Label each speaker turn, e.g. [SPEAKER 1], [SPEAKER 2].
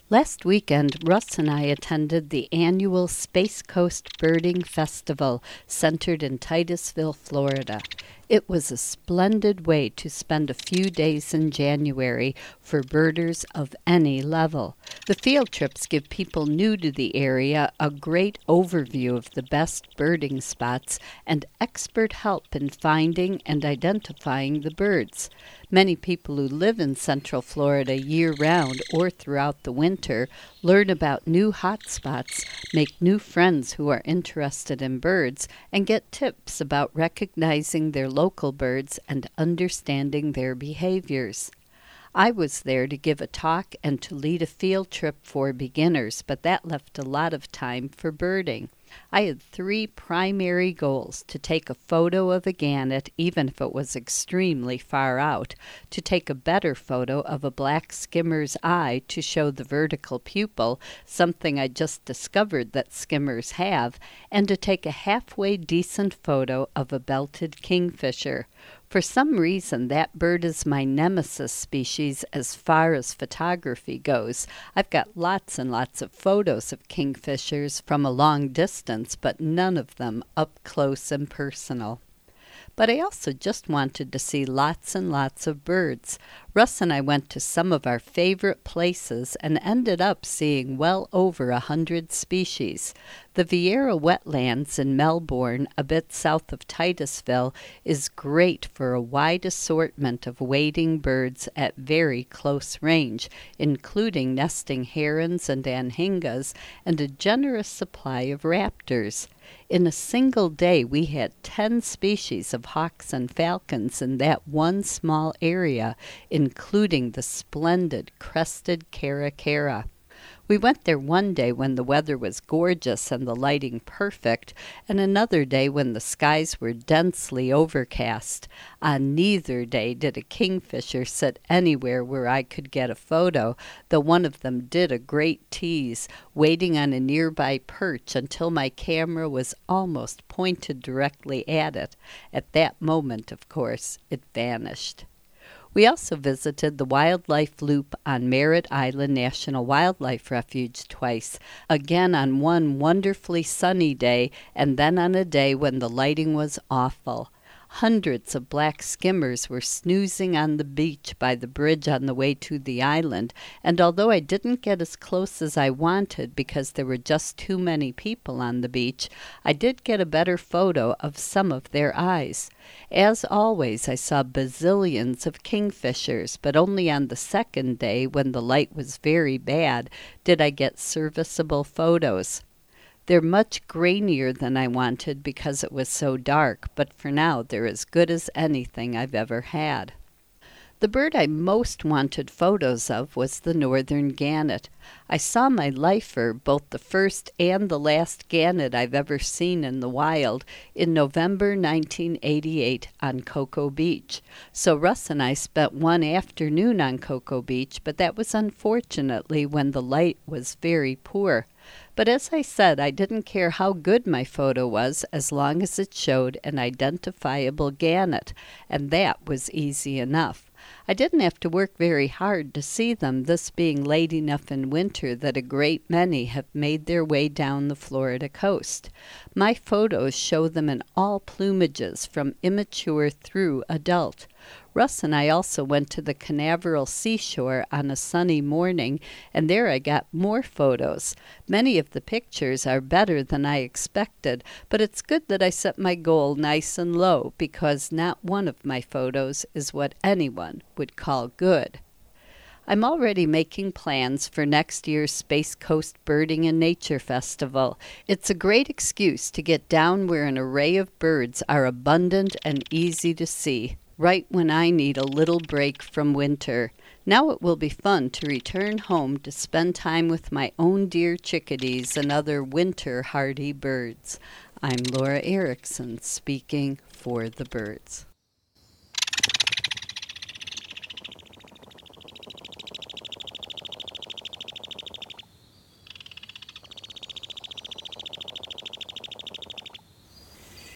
[SPEAKER 1] Last weekend, Russ and I attended the annual Space Coast Birding Festival centered in Titusville, Florida. It was a splendid way to spend a few days in January for birders of any level. The field trips give people new to the area a great overview of the best birding spots and expert help in finding and identifying the birds. Many people who live in Central Florida year-round or throughout the winter learn about new hot spots, make new friends who are interested in birds, and get tips about recognizing their local birds and understanding their behaviors. I was there to give a talk and to lead a field trip for beginners, but that left a lot of time for birding. I had three primary goals: to take a photo of a gannet, even if it was extremely far out, to take a better photo of a black skimmer's eye to show the vertical pupil, something I just discovered that skimmers have, and to take a halfway decent photo of a belted kingfisher. For some reason, that bird is my nemesis species as far as photography goes. I've got lots and lots of photos of kingfishers from a long distance, but none of them up close and personal. But I also just wanted to see lots and lots of birds. Russ and I went to some of our favorite places and ended up seeing well over 100 species. The Vieira Wetlands in Melbourne, a bit south of Titusville, is great for a wide assortment of wading birds at very close range, including nesting herons and anhingas and a generous supply of raptors. In a single day, we had 10 species of hawks and falcons in that one small area, including the splendid crested caracara. We went there one day when the weather was gorgeous and the lighting perfect, and another day when the skies were densely overcast. On neither day did a kingfisher sit anywhere where I could get a photo, though one of them did a great tease, waiting on a nearby perch until my camera was almost pointed directly at it. At that moment, of course, it vanished. We also visited the wildlife loop on Merritt Island National Wildlife Refuge twice, again on one wonderfully sunny day and then on a day when the lighting was awful. Hundreds of black skimmers were snoozing on the beach by the bridge on the way to the island, and although I didn't get as close as I wanted because there were just too many people on the beach, I did get a better photo of some of their eyes. As always, I saw bazillions of kingfishers, but only on the second day, when the light was very bad, did I get serviceable photos. They're much grainier than I wanted because it was so dark, but for now they're as good as anything I've ever had. The bird I most wanted photos of was the northern gannet. I saw my lifer, both the first and the last gannet I've ever seen in the wild, in November 1988 on Cocoa Beach. So Russ and I spent one afternoon on Cocoa Beach, but that was unfortunately when the light was very poor. But as I said, I didn't care how good my photo was as long as it showed an identifiable gannet, and that was easy enough. I didn't have to work very hard to see them, this being late enough in winter that a great many have made their way down the Florida coast. My photos show them in all plumages, from immature through adult. Russ and I also went to the Canaveral seashore on a sunny morning, and there I got more photos. Many of the pictures are better than I expected, but it's good that I set my goal nice and low, because not one of my photos is what anyone would call good. I'm already making plans for next year's Space Coast Birding and Nature Festival. It's a great excuse to get down where an array of birds are abundant and easy to see, right when I need a little break from winter. Now it will be fun to return home to spend time with my own dear chickadees and other winter-hardy birds. I'm Laura Erickson, speaking for the birds.